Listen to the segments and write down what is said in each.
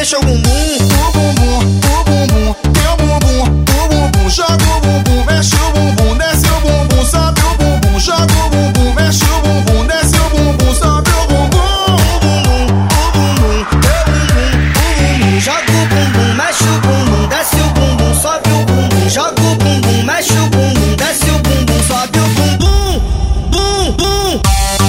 mexe o bumbum. O bumbum, teu bumbum, o bumbum. Joga o bumbum, mexe o bumbum, desce o bumbum, sobe o bumbum. Joga o bumbum, mexe o bumbum, desce o bumbum, sobe o bumbum. Joga o bumbum, mexe o bumbum, desce o bumbum, sobe o bumbum. Joga o bumbum, mexe o bumbum, desce o bumbum, sobe o bumbum. Bum, bum.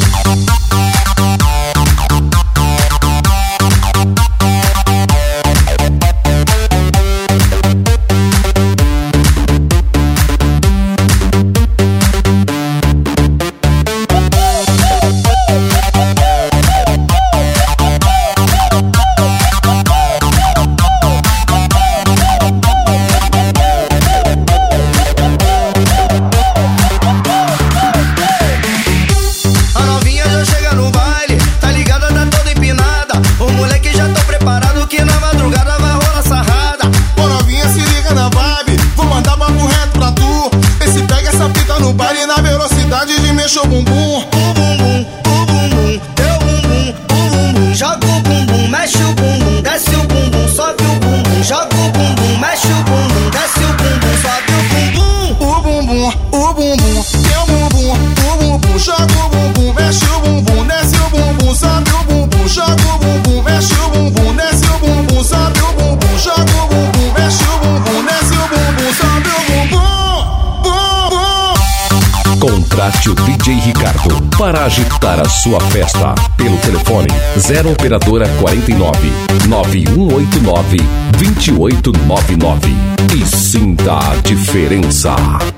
Mexe o bumbum, teu bumbum, joga o bumbum, mexe o bumbum, desce o bumbum, sobe o bumbum. Joga o bumbum, mexe o bumbum, desce o bumbum, sobe o bumbum. O bumbum, teu bumbum, o bumbum. Joga o bumbum, mexe o bumbum, desce o bumbum, sobe o bumbum. Joga o bumbum, mexe o bumbum, desce o bumbum, sobe o bumbum. Joga o bumbum, mexe o bumbum, desce o bumbum, sobe o bumbum. Contrate o DJ Ricardo para agitar a sua festa pelo telefone 0 operadora 49 9189 2899 e sinta a diferença.